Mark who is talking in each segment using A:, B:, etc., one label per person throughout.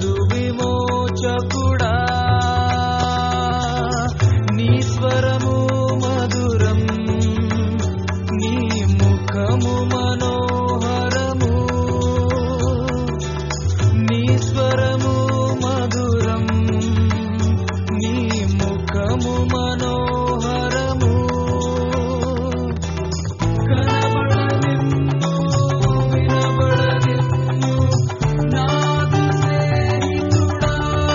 A: విమోచకుడా నీ స్వరము మధురం నీ ముఖము మనోహరము నీ స్వరము మధురం నీ ముఖము మనోహరము కనబడనిమ్ము వినబడనిమ్ము నాదు స్నేహితుడా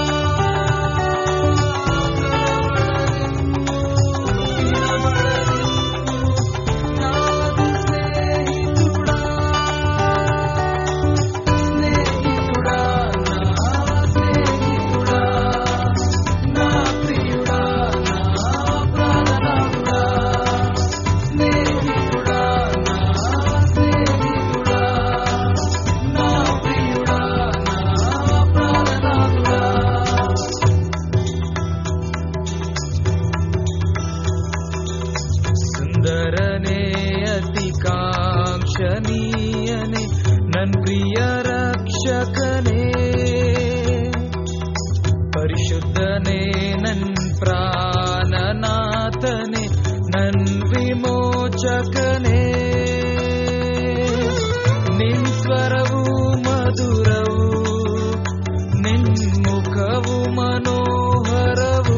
A: కనబడనిమ్ము వినబడనిమ్ము నాదు స్నేహితుడా స్నేహితుడా నా ప్రియుడా నా ప్రాణనాథుడా స్నేహితుడా నా ప్రియుడా నా ప్రాణనాథుడా ಸುಂದರನೇ ಅತಿ ಕಾಂಕ್ಷಣೀಯನೇ ನನ್ ಪ್ರಿಯ ರಕ್ಷಕನೇ ಪರಿಶುದ್ಧನೇ ನನ್ ಪ್ರಾಣನಾಥನೇ ನನ್ ವಿಮೋಚಕನೇ ನಿನ್ ಸ್ವರವು ಮಧುರವು ನಿನ್ ಮುಖವು ಮನೋಹರವು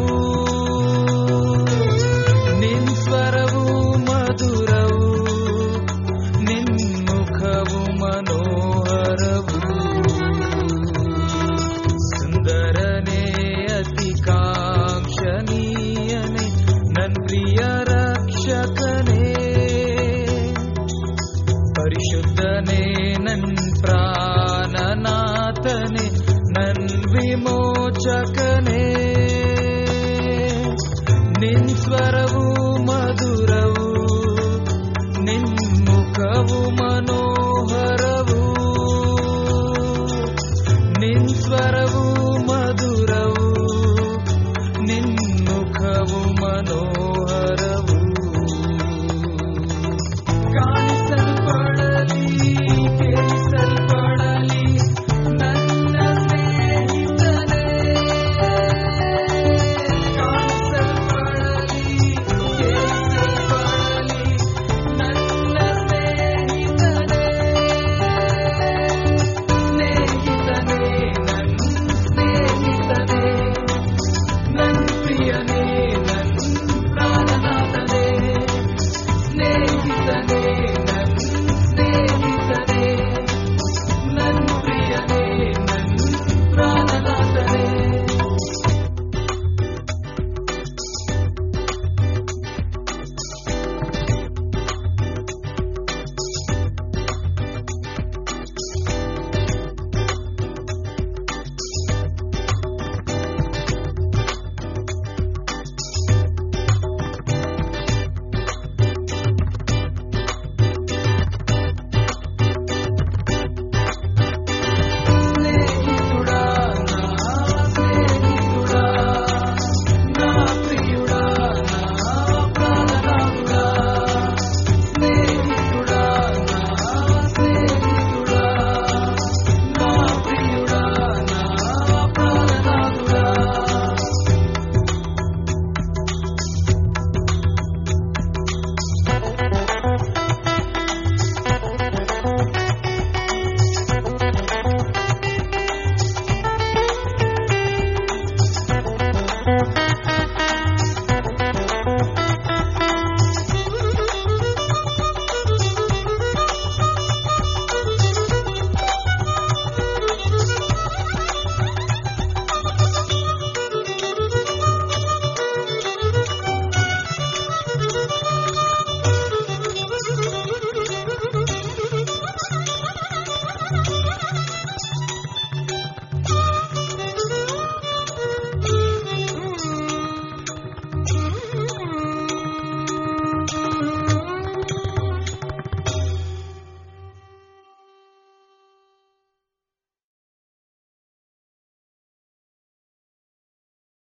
A: ನಿನ್ ಸ್ವರವು ಮಧುರವು ನಿನ್ ಮುಖವು ಮನೋಹರವು ಸುಂದರನೇ ಅತಿ ಕಾಂಕ್ಷಣೀಯನೇ ನನ್ ಪ್ರಿಯ ರಕ್ಷಕನೇ ಪರಿಶುದ್ಧನೇ ನನ್ ಪ್ರಾಣನಾಥನೇ ನನ್ ವಿಮೋಚಕನೇ ನಿನ್ ಸ್ವರವು ಮಧುರವು ನಿನ್ ಮುಖವು